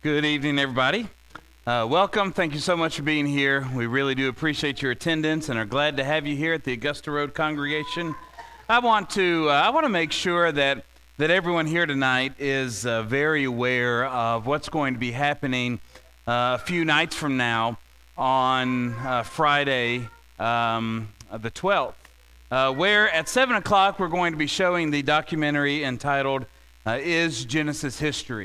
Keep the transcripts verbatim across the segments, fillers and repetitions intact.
Good evening, everybody. Uh, welcome. Thank you so much for being here. We really do appreciate your attendance and are glad to have you here at the Augusta Road congregation. I want to uh, I want to make sure that that everyone here tonight is uh, very aware of what's going to be happening uh, a few nights from now on uh, Friday, um, the twelfth, uh, where at seven o'clock we're going to be showing the documentary entitled uh, "Is Genesis History?"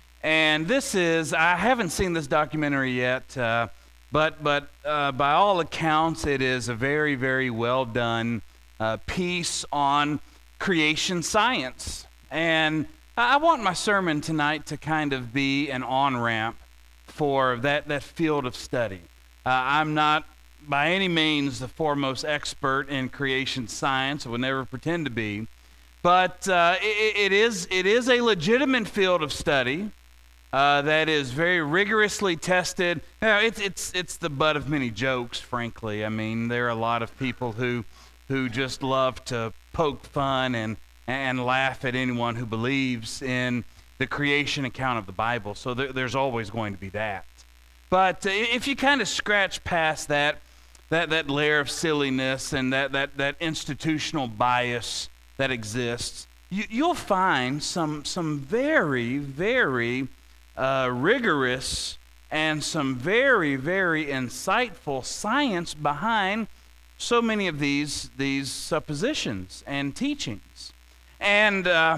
And this is, I haven't seen this documentary yet, uh, but but uh, by all accounts, it is a very, very well done uh, piece on creation science. And I want my sermon tonight to kind of be an on-ramp for that, that field of study. Uh, I'm not by any means the foremost expert in creation science. I would never pretend to be. But uh, it, it is it is a legitimate field of study. Uh, that is very rigorously tested. You know, it's it's it's the butt of many jokes, frankly. I mean, there are a lot of people who who just love to poke fun and and laugh at anyone who believes in the creation account of the Bible. So there, there's always going to be that. But uh, if you kind of scratch past that that that layer of silliness and that that that institutional bias that exists, you, you'll find some some very very Uh, rigorous and some very, very insightful science behind so many of these these suppositions and teachings. And uh,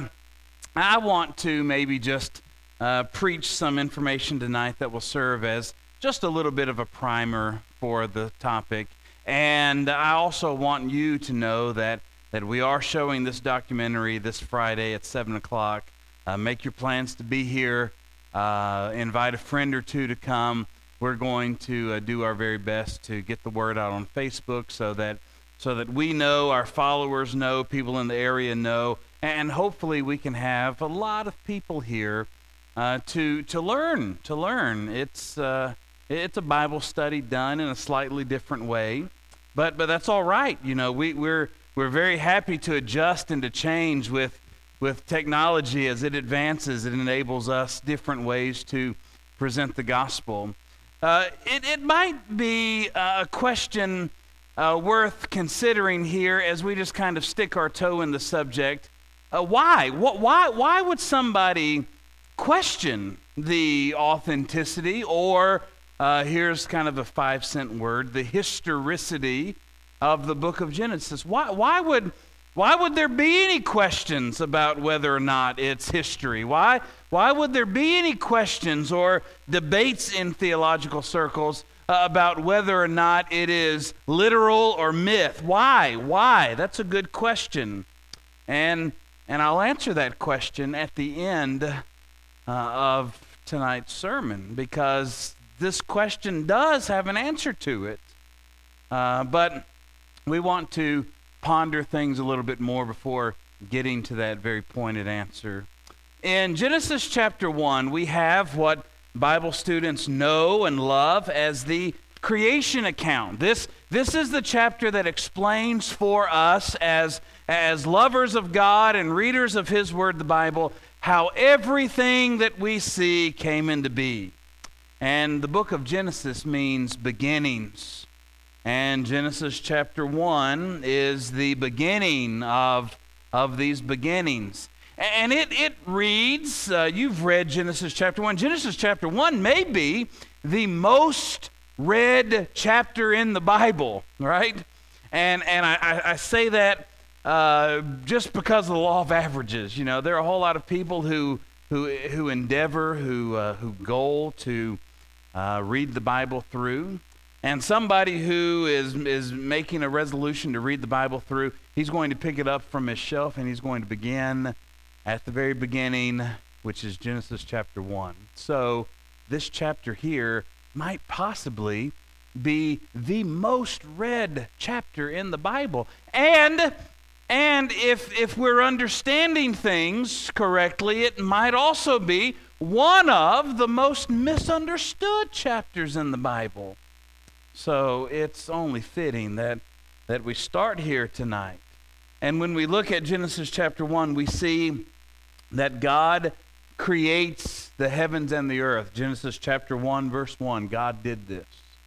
I want to maybe just uh, preach some information tonight that will serve as just a little bit of a primer for the topic. And I also want you to know that, that we are showing this documentary this Friday at seven o'clock. Uh, make your plans to be here. Uh, invite a friend or two to come. We're going to uh, do our very best to get the word out on Facebook so that so that we know, our followers know, people in the area know, and hopefully we can have a lot of people here uh, to to learn. To learn, it's uh, it's a Bible study done in a slightly different way, but but that's all right. You know, we we're we're very happy to adjust and to change with. With technology as it advances. It enables us different ways to present the gospel. Uh, it, it might be a question uh, worth considering here as we just kind of stick our toe in the subject. Uh, why? What, why? Why would somebody question the authenticity or, uh, here's kind of a five-cent word, the historicity of the book of Genesis? Why, why would... Why would there be any questions about whether or not it's history? Why, why would there be any questions or debates in theological circles uh, about whether or not it is literal or myth? Why? Why? That's a good question. And, and I'll answer that question at the end uh, of tonight's sermon, because this question does have an answer to it. Uh, but we want to ponder things a little bit more before getting to that very pointed answer. In Genesis chapter one, we have what Bible students know and love as the creation account. This, this is the chapter that explains for us as, as lovers of God and readers of His Word, the Bible, how everything that we see came into being. And the book of Genesis means beginnings. And Genesis chapter one is the beginning of, of these beginnings. And it, it reads, uh, you've read Genesis chapter one. Genesis chapter one may be the most read chapter in the Bible, right? And and I, I say that uh, just because of the law of averages. You know, there are a whole lot of people who who who endeavor, who uh, who goal to uh, read the Bible through. And somebody who is is making a resolution to read the Bible through, he's going to pick it up from his shelf and he's going to begin at the very beginning, which is Genesis chapter one. So this chapter here might possibly be the most read chapter in the Bible. And and if if we're understanding things correctly, it might also be one of the most misunderstood chapters in the Bible. So it's only fitting that, that we start here tonight. And when we look at Genesis chapter one, we see that God creates the heavens and the earth. Genesis chapter one, verse one, God did this.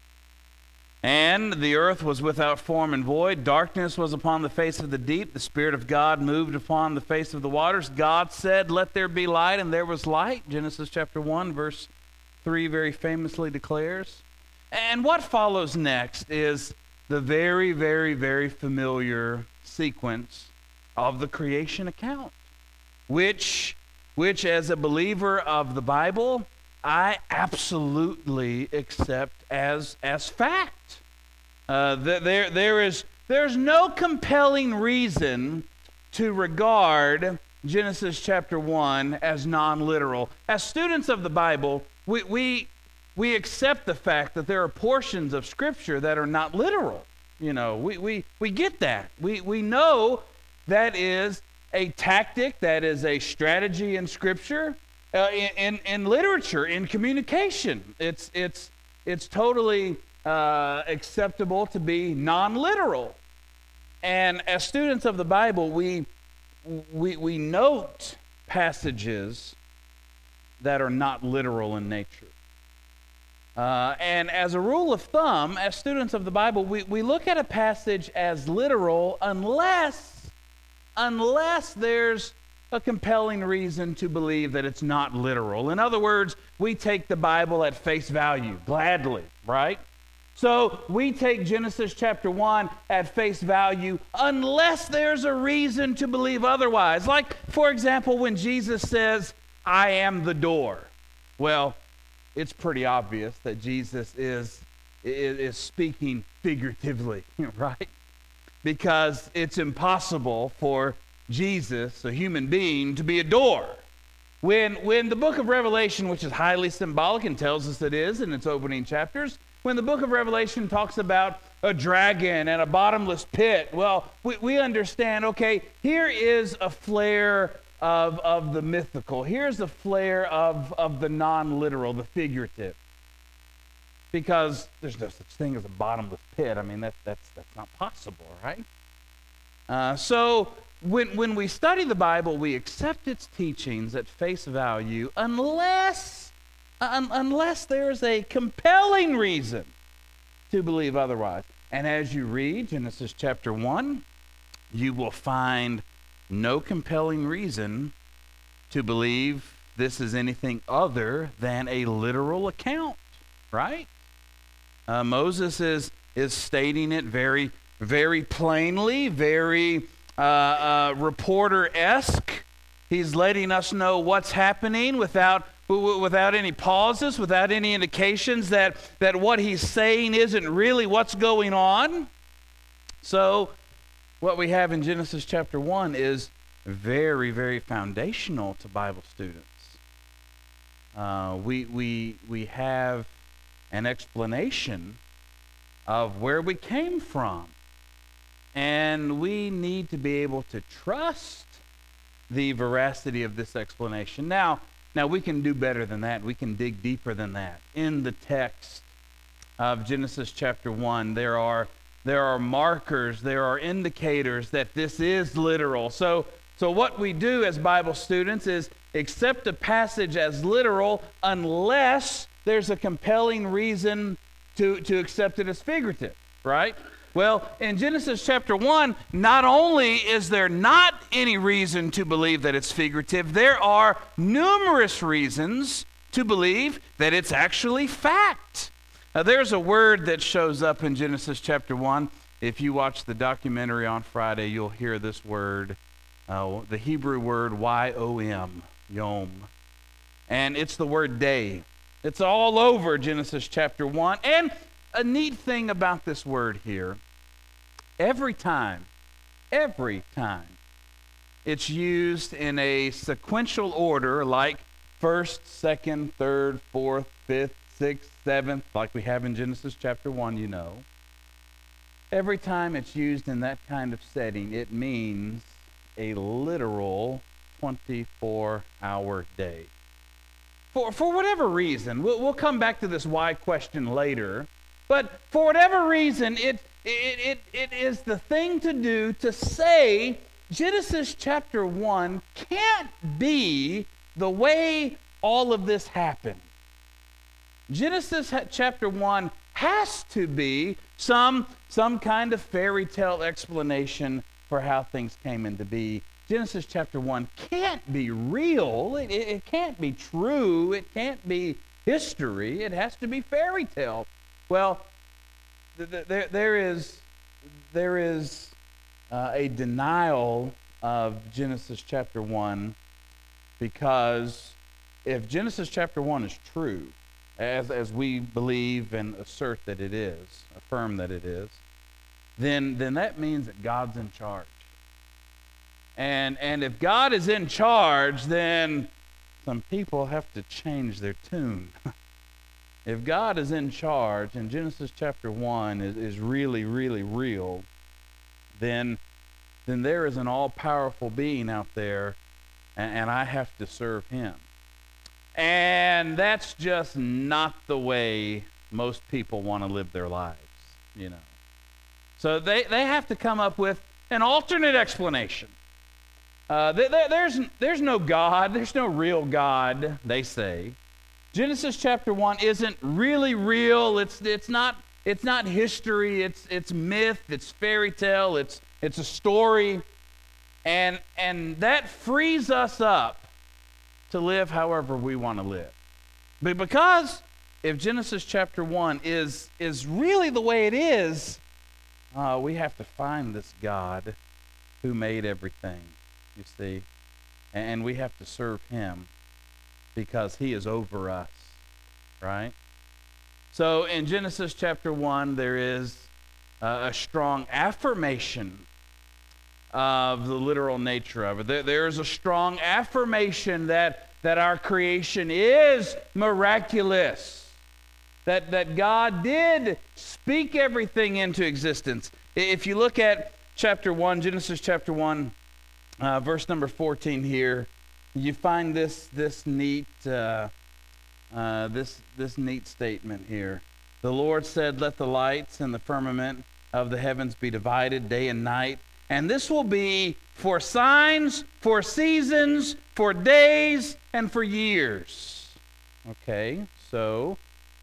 And the earth was without form and void. Darkness was upon the face of the deep. The Spirit of God moved upon the face of the waters. God said, let there be light, and there was light. Genesis chapter one, verse three very famously declares. And what follows next is the very, very, very familiar sequence of the creation account, which, which as a believer of the Bible, I absolutely accept as as fact. Uh, th- there there is there's no compelling reason to regard Genesis chapter one as non-literal. As students of the Bible, we we we accept the fact that there are portions of Scripture that are not literal. You know, we we we get that. We we know that is a tactic, that is a strategy in Scripture. Uh, in, in, in literature, in communication, it's it's it's totally uh, acceptable to be non-literal. And as students of the Bible, we we we note passages that are not literal in nature. Uh, and as a rule of thumb, as students of the Bible, we, we look at a passage as literal unless unless there's a compelling reason to believe that it's not literal. In other words, we take the Bible at face value, gladly, right? So we take Genesis chapter one at face value unless there's a reason to believe otherwise. Like, for example, when Jesus says, I am the door. Well, it's pretty obvious that Jesus is, is, is speaking figuratively, right? Because it's impossible for Jesus, a human being, to be a door. When, when the book of Revelation, which is highly symbolic and tells us it is in its opening chapters, when the book of Revelation talks about a dragon and a bottomless pit, well, we, we understand, okay, here is a flare of, of the mythical. Here's a flare of, of the non-literal, the figurative. Because there's no such thing as a bottomless pit. I mean, that, that's, that's not possible, right? Uh, so... When, when we study the Bible, we accept its teachings at face value unless, un, unless there's a compelling reason to believe otherwise. And as you read Genesis chapter one, you will find no compelling reason to believe this is anything other than a literal account, right? Uh, Moses is, is stating it very, very plainly, very... Uh, uh, reporter-esque. He's letting us know what's happening without w- without any pauses, without any indications that, that what he's saying isn't really what's going on. So what we have in Genesis chapter one is very, very foundational to Bible students. Uh, we, we, we have an explanation of where we came from. And we need to be able to trust the veracity of this explanation. Now, now we can do better than that. We can dig deeper than that. In the text of Genesis chapter one, there are there are markers, there are indicators that this is literal. So, so what we do as Bible students is accept a passage as literal unless there's a compelling reason to, to accept it as figurative, right? Well, in Genesis chapter one, not only is there not any reason to believe that it's figurative, there are numerous reasons to believe that it's actually fact. Now, there's a word that shows up in Genesis chapter one. If you watch the documentary on Friday, you'll hear this word, uh, the Hebrew word Y O M, yom. And it's the word day. It's all over Genesis chapter one. And a neat thing about this word here, every time, every time it's used in a sequential order like first, second, third, fourth, fifth, sixth, seventh, like we have in Genesis chapter one, you know. Every time it's used in that kind of setting, it means a literal twenty-four hour day. For, for whatever reason, we'll, we'll come back to this why question later, but for whatever reason, it, it, it, it is the thing to do to say Genesis chapter one can't be the way all of this happened. Genesis chapter one has to be some, some kind of fairy tale explanation for how things came into be. Genesis chapter one can't be real. It, it, it can't be true. It can't be history. It has to be fairy tale. Well, th- th- there, there is, there is uh, a denial of Genesis chapter one, because if Genesis chapter one is true, as, as we believe and assert that it is, affirm that it is, then, then that means that God's in charge. And, and if God is in charge, then some people have to change their tune. If God is in charge and Genesis chapter one is, is really, really real, then, then there is an all-powerful being out there, and, and I have to serve him. And that's just not the way most people want to live their lives, you know. So they, they have to come up with an alternate explanation. Uh, they, they, there's, there's no God. There's no real God, they say. Genesis chapter one isn't really real. It's, it's, not, it's not history. It's, it's myth. It's fairy tale. It's, it's a story. And, and that frees us up to live however we want to live. But because if Genesis chapter one is, is really the way it is, uh, we have to find this God who made everything, you see. And we have to serve him because he is over us, right? So in Genesis chapter one, there is uh, a strong affirmation of the literal nature of it. There, there's a strong affirmation that, that our creation is miraculous, that, that God did speak everything into existence. If you look at chapter one, Genesis chapter one, uh, verse number fourteen here, you find this, this, neat, uh, uh, this, this neat statement here. The Lord said, "Let the lights and the firmament of the heavens be divided day and night, and this will be for signs, for seasons, for days, and for years." Okay, so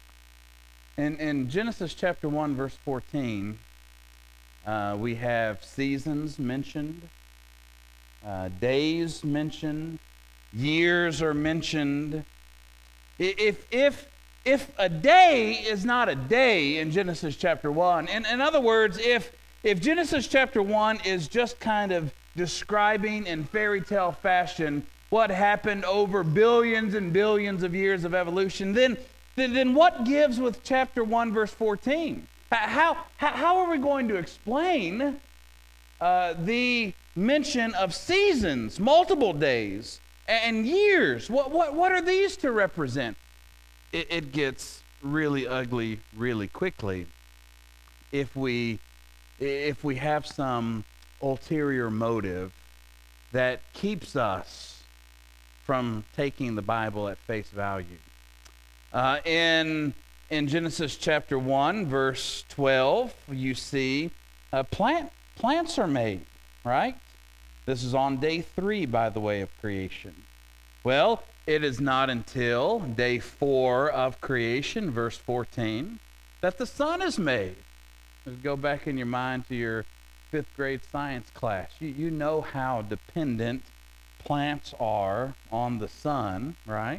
in, in Genesis chapter one, verse fourteen, uh, we have seasons mentioned, uh, days mentioned, years are mentioned. If, if, if a day is not a day in Genesis chapter one, in, in other words, if If Genesis chapter one is just kind of describing in fairy tale fashion what happened over billions and billions of years of evolution, then, then, then what gives with chapter one, verse fourteen? How, how, how are we going to explain uh, the mention of seasons, multiple days, and years? What, what, what are these to represent? It, it gets really ugly really quickly if we... if we have some ulterior motive that keeps us from taking the Bible at face value. Uh, in, in Genesis chapter one, verse twelve, you see uh, plant, plants are made, right? This is on day three, by the way, of creation. Well, it is not until day four of creation, verse fourteen, that the sun is made. Let's go back in your mind to your fifth grade science class. You, you know how dependent plants are on the sun, right?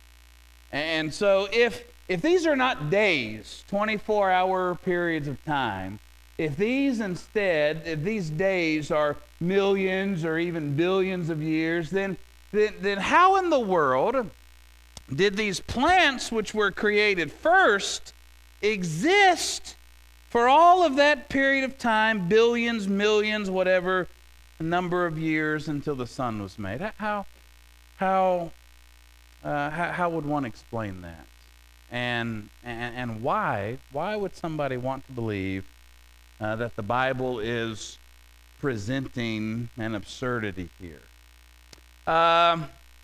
And so if, if these are not days, twenty-four hour periods of time, if these instead, if these days are millions or even billions of years, then, then, then how in the world did these plants, which were created first, exist for all of that period of time, billions, millions, whatever number of years until the sun was made? How, how, uh, how, how would one explain that? And, and, and why, why would somebody want to believe uh, that the Bible is presenting an absurdity here? Uh,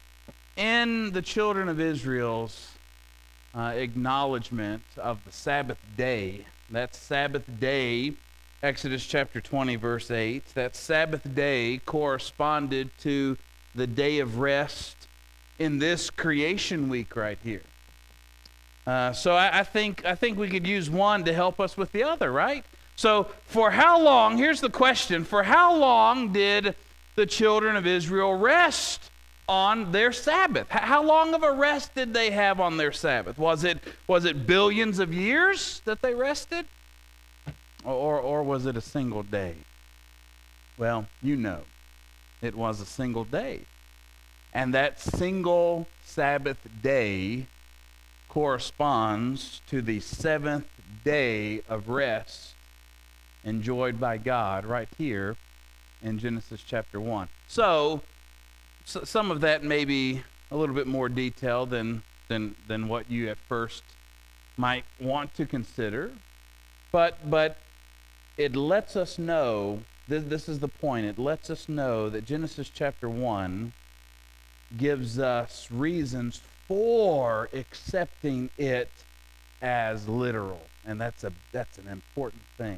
in the children of Israel's uh, acknowledgement of the Sabbath day, that Sabbath day, Exodus chapter twenty, verse eight, that Sabbath day corresponded to the day of rest in this creation week right here. Uh, so I, I think I think we could use one to help us with the other, right? So for how long, here's the question, for how long did the children of Israel rest on their Sabbath? How long of a rest did they have on their Sabbath? Was it was it billions of years that they rested? Or, or was it a single day? Well, you know, it was a single day. And that single Sabbath day corresponds to the seventh day of rest enjoyed by God right here in Genesis chapter one. So, so some of that may be a little bit more detailed than, than, than what you at first might want to consider. But, but it lets us know, this, this is the point, it lets us know that Genesis chapter one gives us reasons for accepting it as literal. And that's a that's an important thing.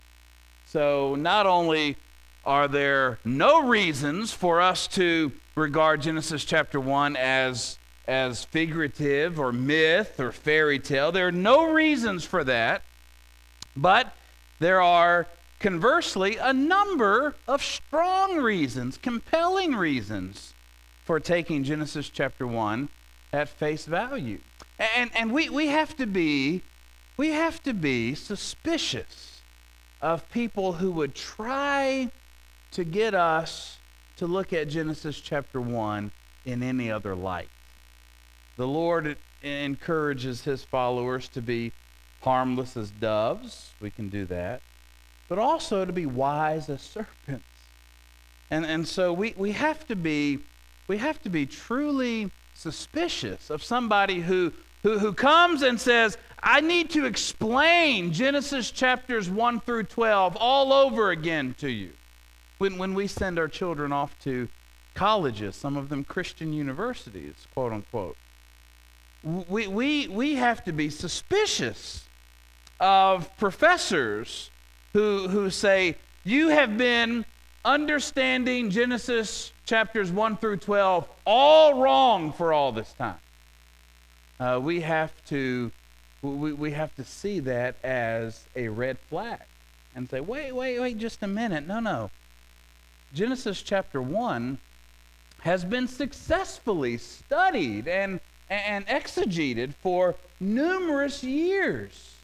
So not only are there no reasons for us to regard Genesis chapter one as, as figurative or myth or fairy tale, there are no reasons for that, but there are conversely a number of strong reasons, compelling reasons for taking Genesis chapter one at face value. And and we, we have to be we have to be suspicious of people who would try to get us to look at Genesis chapter one in any other light. The Lord encourages his followers to be harmless as doves. We can do that. But also to be wise as serpents. And and so we, we have to be we have to be truly suspicious of somebody who, who, who comes and says, I need to explain Genesis chapters one through twelve all over again to you. When, when we send our children off to colleges, some of them Christian universities, quote unquote, we, we, we have to be suspicious of professors who, who say, you have been understanding Genesis chapters one through twelve all wrong for all this time. Uh, we have to we, we have to see that as a red flag and say, wait, wait, wait, just a minute. No, no. Genesis chapter one has been successfully studied and, and exegeted for numerous years.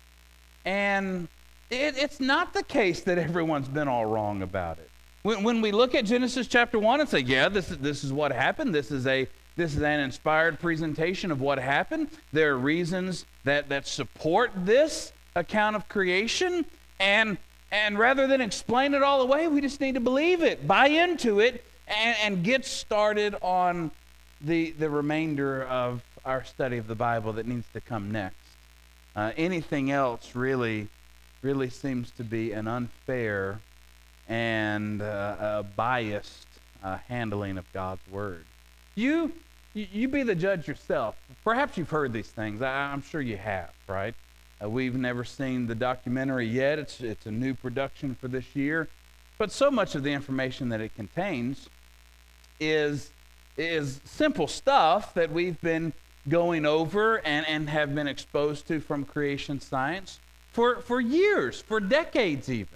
And it, it's not the case that everyone's been all wrong about it. When, when we look at Genesis chapter one and say, yeah, this is, this is what happened, this is a this is an inspired presentation of what happened, there are reasons that, that support this account of creation, and and rather than explain it all away, we just need to believe it, buy into it, and, and get started on the, the remainder of our study of the Bible that needs to come next. Uh, anything else really, really seems to be an unfair and uh, a biased uh, handling of God's Word. You, you be the judge yourself. Perhaps you've heard these things. I, I'm sure you have, right? Uh, we've never seen the documentary yet. It's, it's a new production for this year. But so much of the information that it contains is, is simple stuff that we've been going over and, and have been exposed to from creation science for, for years, for decades even.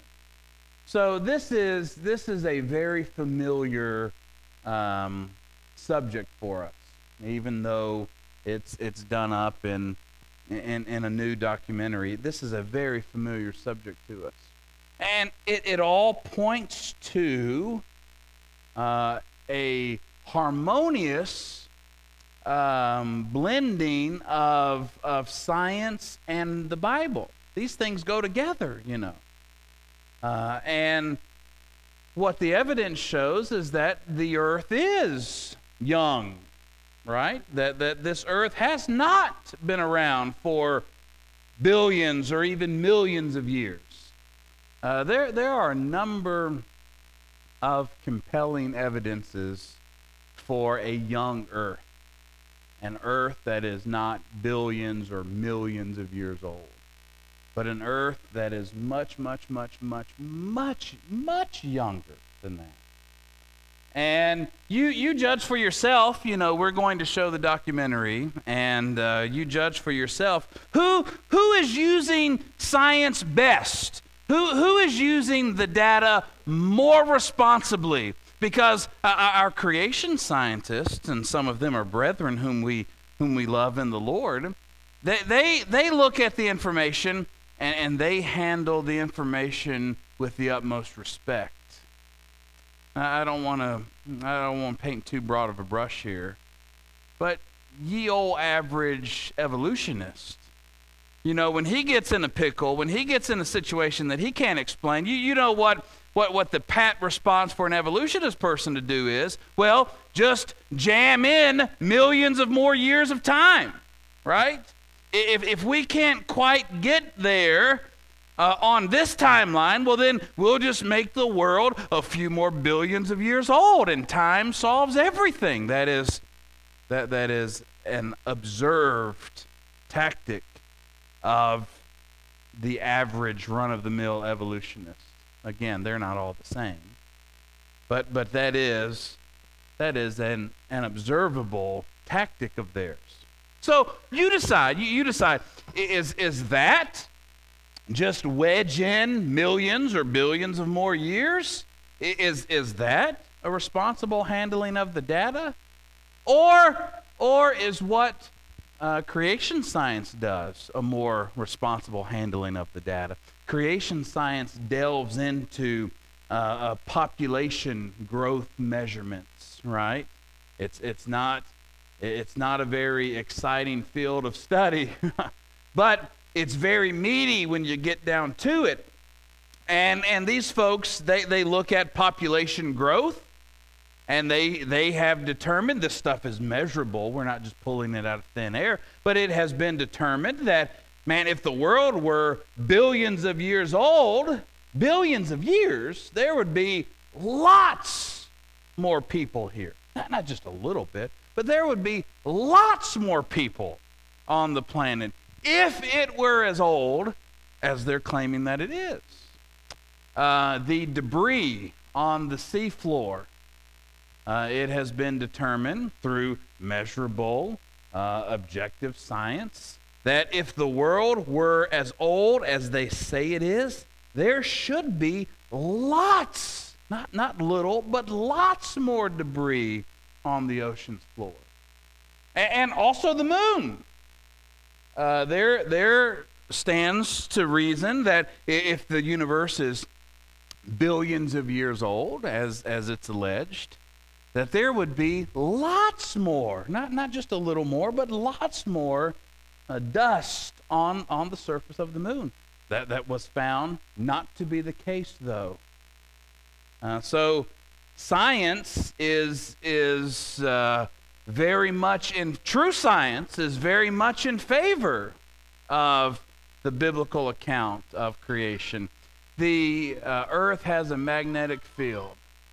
So this is this is a very familiar um, subject for us, even though it's it's done up in, in in a new documentary. This is a very familiar subject to us, and it it all points to uh, a harmonious um, blending of of science and the Bible. These things go together, you know. Uh, and what the evidence shows is that the earth is young, right? That that this earth has not been around for billions or even millions of years. Uh, there, there are a number of compelling evidences for a young earth, an earth that is not billions or millions of years old, but an earth that is much, much, much, much, much, much younger than that. And you you judge for yourself. You know, we're going to show the documentary, and uh, you judge for yourself. Who who is using science best? Who who is using the data more responsibly? Because uh, our creation scientists, and some of them are brethren whom we whom we love in the Lord, they they, they look at the information and, and they handle the information with the utmost respect. I don't want to I don't want to paint too broad of a brush here, but ye old average evolutionist, you know, when he gets in a pickle, when he gets in a situation that he can't explain, you you know what what what the pat response for an evolutionist person to do is, well, just jam in millions of more years of time, right? If if we can't quite get there Uh, on this timeline, well then we'll just make the world a few more billions of years old, and time solves everything. That is, that that is an observed tactic of the average run-of-the-mill evolutionist. Again, they're not all the same, but but that is that is an an observable tactic of theirs. So you decide. You, you decide. Is is that just wedge in millions or billions of more years? Is is that a responsible handling of the data? Or or is what uh, creation science does a more responsible handling of the data? Creation science delves into uh, uh, population growth measurements, right? It's it's not it's not a very exciting field of study, but it's very meaty when you get down to it. And and these folks, they, they look at population growth, and they they have determined this stuff is measurable. We're not just pulling it out of thin air, but it has been determined that, man, if the world were billions of years old, billions of years, there would be lots more people here. Not, not just a little bit, but there would be lots more people on the planet if it were as old as they're claiming that it is. Uh, the debris on the seafloor, uh, it has been determined through measurable, uh, objective science that if the world were as old as they say it is, there should be lots, not, not little, but lots more debris on the ocean's floor. A- and also the moon. Uh, there, there stands to reason that if the universe is billions of years old, as as it's alleged, that there would be lots more, not not just a little more, but lots more uh, dust on on the surface of the moon. That that was found not to be the case, though. Uh, so, science is is. Uh, very much in, true science is very much in favor of the biblical account of creation. The uh, earth has a magnetic field,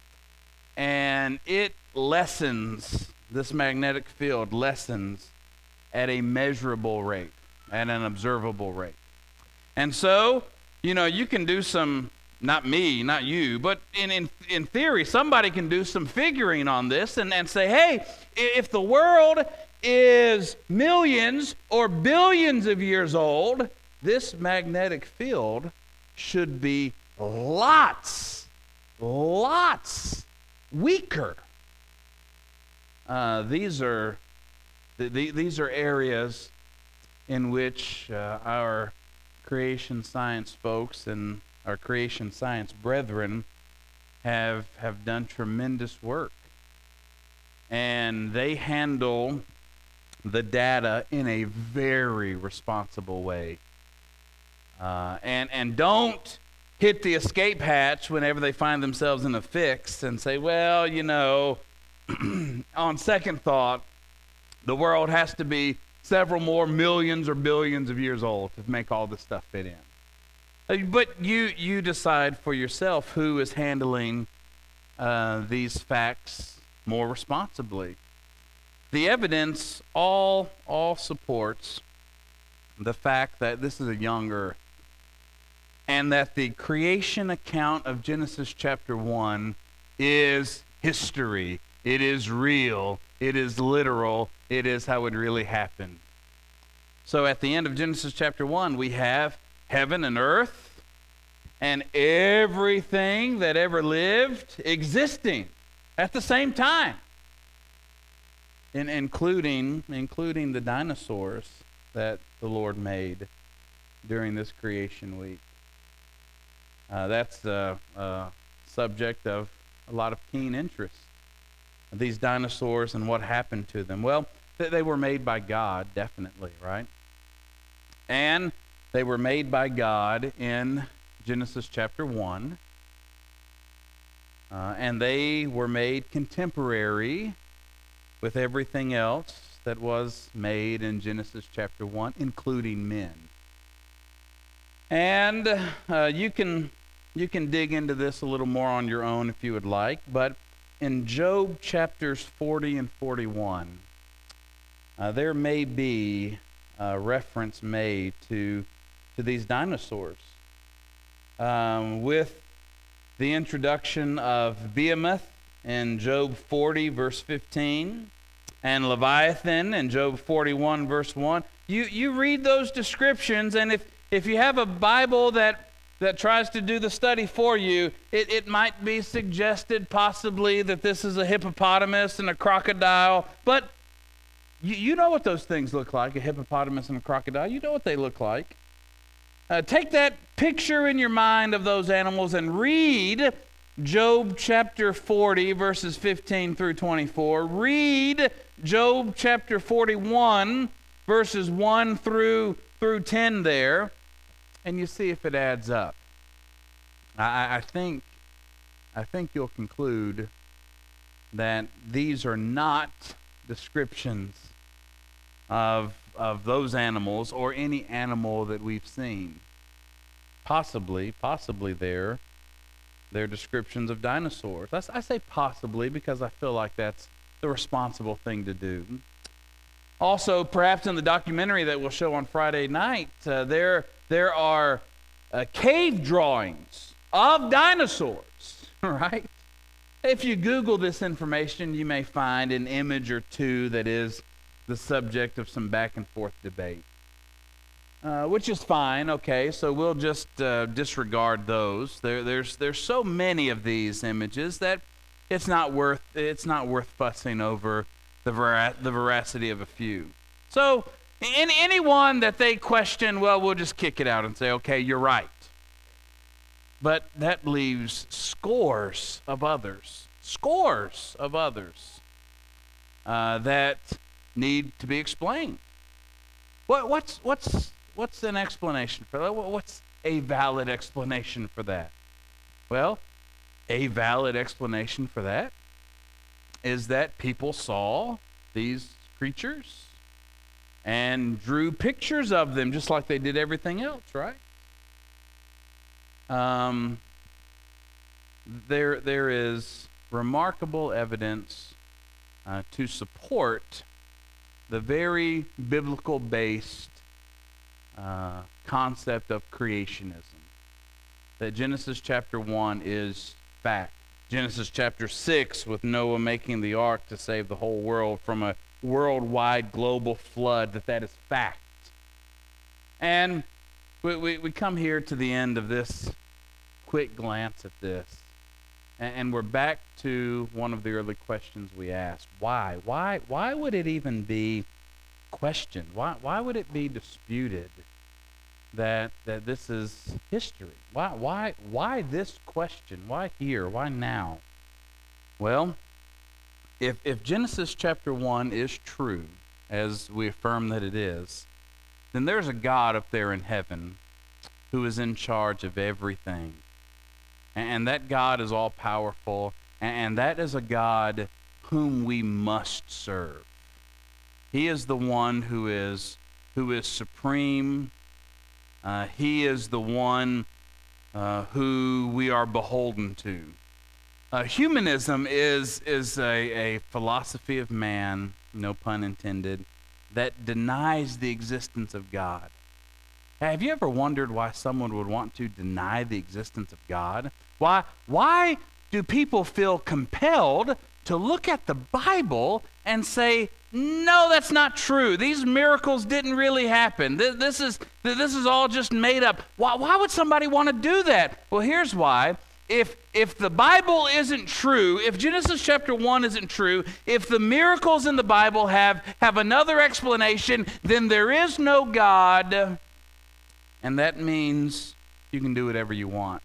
and it lessens, this magnetic field lessens at a measurable rate, at an observable rate. And so, you know, you can do some, not me, not you, but in, in, in theory, somebody can do some figuring on this and, and say, hey, if the world is millions or billions of years old, this magnetic field should be lots, lots weaker. Uh, these are th- th- these are areas in which uh, our creation science folks and our creation science brethren have have done tremendous work. And they handle the data in a very responsible way. Uh, and and don't hit the escape hatch whenever they find themselves in a fix and say, well, you know, on second thought, the world has to be several more millions or billions of years old to make all this stuff fit in. Uh, But you you decide for yourself who is handling uh, these facts more responsibly. The evidence all all supports the fact that this is a young earth, and that the creation account of Genesis chapter one is history. It is real. It is literal. It is how it really happened. So at the end of Genesis chapter one, we have heaven and earth and everything that ever lived existing at the same time, in, including, including the dinosaurs that the Lord made during this creation week. Uh, that's the uh, subject of a lot of keen interest. These dinosaurs and what happened to them. Well, th- they were made by God, definitely, right? And they were made by God in Genesis chapter one. Uh, and they were made contemporary with everything else that was made in Genesis chapter one, including men. And uh, you can you can dig into this a little more on your own if you would like, but in Job chapters forty and forty-one, uh, there may be a reference made to, to these dinosaurs. Um, with the introduction of Behemoth in Job forty, verse fifteen, and Leviathan in Job forty-one, verse one, you, you read those descriptions, and if, if you have a Bible that that tries to do the study for you, it, it might be suggested possibly that this is a hippopotamus and a crocodile, but you, you know what those things look like, a hippopotamus and a crocodile. You know what they look like. Uh, take that picture in your mind of those animals and read Job chapter forty, verses fifteen through twenty-four. Read Job chapter forty-one, verses one through, through ten there, and you see if it adds up. I, I think I think you'll conclude that these are not descriptions of of those animals or any animal that we've seen. Possibly, possibly they're, they're descriptions of dinosaurs. I, I say possibly because I feel like that's the responsible thing to do. Also, perhaps in the documentary that we'll show on Friday night, uh, there, there are uh, cave drawings of dinosaurs, right? If you Google this information, you may find an image or two that is the subject of some back and forth debate, uh, which is fine. Okay, so we'll just uh, disregard those. There, there's, there's so many of these images that it's not worth, it's not worth fussing over the vera- the veracity of a few. So, in anyone that they question, well, we'll just kick it out and say, okay, you're right. But that leaves scores of others, scores of others uh, that need to be explained. What, what's what's what's an explanation for that? What's a valid explanation for that? Well, a valid explanation for that is that people saw these creatures and drew pictures of them just like they did everything else, right? Um, there there is remarkable evidence uh, to support the very biblical-based uh, concept of creationism. That Genesis chapter one is fact. Genesis chapter six, with Noah making the ark to save the whole world from a worldwide global flood, that that is fact. And we, we, we come here to the end of this quick glance at this, and, and we're back to one of the early questions we asked. Why? Why Why would it even be questioned? Why Why would it be disputed that that this is history? Why Why Why this question? Why here? Why now? Well, if if Genesis chapter one is true, as we affirm that it is, then there's a God up there in heaven who is in charge of everything. And that God is all-powerful, and that is a God whom we must serve. He is the one who is who is supreme. Uh, he is the one uh, who we are beholden to. Uh, humanism is is a, a philosophy of man, no pun intended, that denies the existence of God. Have you ever wondered why someone would want to deny the existence of God? Why, why do people feel compelled to look at the Bible and say, no, that's not true. These miracles didn't really happen. This, this is this is all just made up. Why, why would somebody want to do that? Well, here's why. If if the Bible isn't true, if Genesis chapter one isn't true, if the miracles in the Bible have, have another explanation, then there is no God, and that means you can do whatever you want.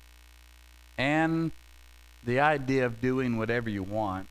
And the idea of doing whatever you want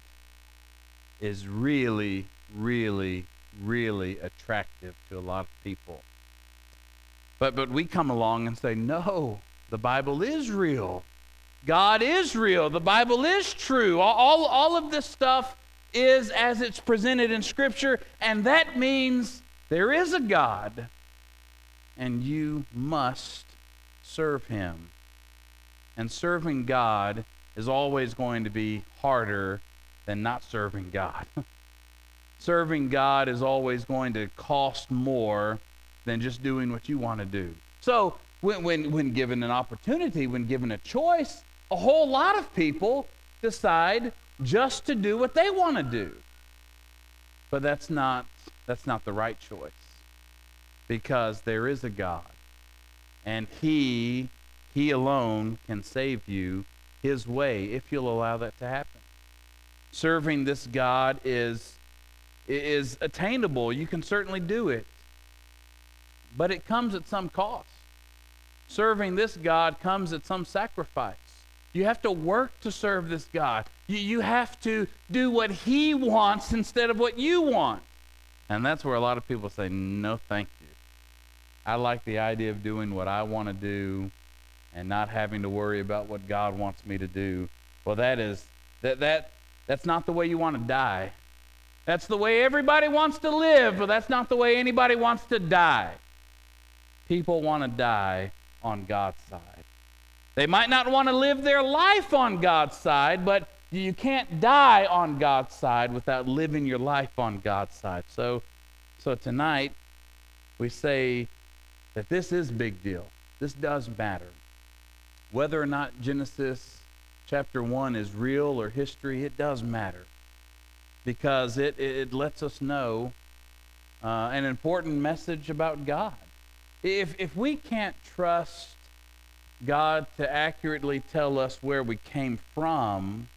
is really, really, really attractive to a lot of people. But but we come along and say, no, the Bible is real. God is real. The Bible is true. All, all of this stuff is as it's presented in Scripture, and that means there is a God, and you must serve Him. And serving God is always going to be harder than not serving God. Serving God is always going to cost more than just doing what you want to do. So when, when, when given an opportunity, when given a choice, a whole lot of people decide just to do what they want to do. But that's not, that's not the right choice, because there is a God, and He, He alone can save you His way if you'll allow that to happen. Serving this God is, is attainable. You can certainly do it. But it comes at some cost. Serving this God comes at some sacrifice. You have to work to serve this God. You, you have to do what He wants instead of what you want. And that's where a lot of people say, no, thank you. I like the idea of doing what I want to do and not having to worry about what God wants me to do. Well, that is, that that that's not the way you want to die. That's the way everybody wants to live, but that's not the way anybody wants to die. People want to die on God's side. They might not want to live their life on God's side, but you can't die on God's side without living your life on God's side. So, so tonight, we say that this is a big deal. This does matter. Whether or not Genesis chapter one is real or history, it does matter, because it, it lets us know uh, an important message about God. If, if we can't trust God to accurately tell us where we came from,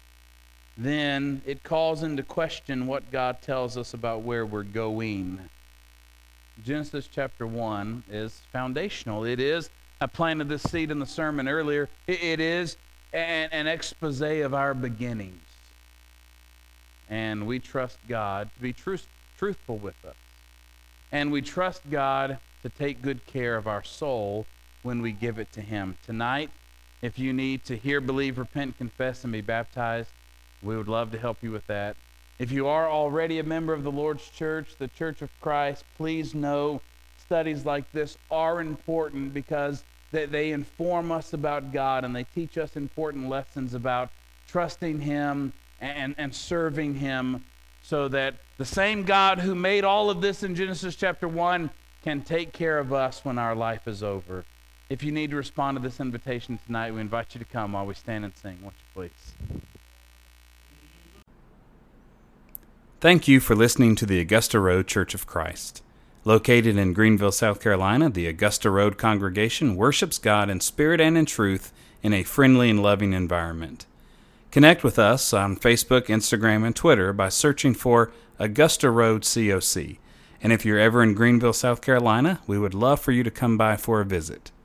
then it calls into question what God tells us about where we're going. Genesis chapter one is foundational. It is, I planted this seed in the sermon earlier, it, it is an, an expose of our beginnings. And we trust God to be truth, truthful with us. And we trust God to take good care of our soul when we give it to Him. Tonight, if you need to hear, believe, repent, confess, and be baptized, we would love to help you with that. If you are already a member of the Lord's Church, the Church of Christ, please know studies like this are important, because they, they inform us about God, and they teach us important lessons about trusting Him and, and serving Him, so that the same God who made all of this in Genesis chapter one can take care of us when our life is over. If you need to respond to this invitation tonight, we invite you to come while we stand and sing. Won't you please? Thank you for listening to the Augusta Road Church of Christ. Located in Greenville, South Carolina, the Augusta Road congregation worships God in spirit and in truth in a friendly and loving environment. Connect with us on Facebook, Instagram, and Twitter by searching for Augusta Road C O C. And if you're ever in Greenville, South Carolina, we would love for you to come by for a visit.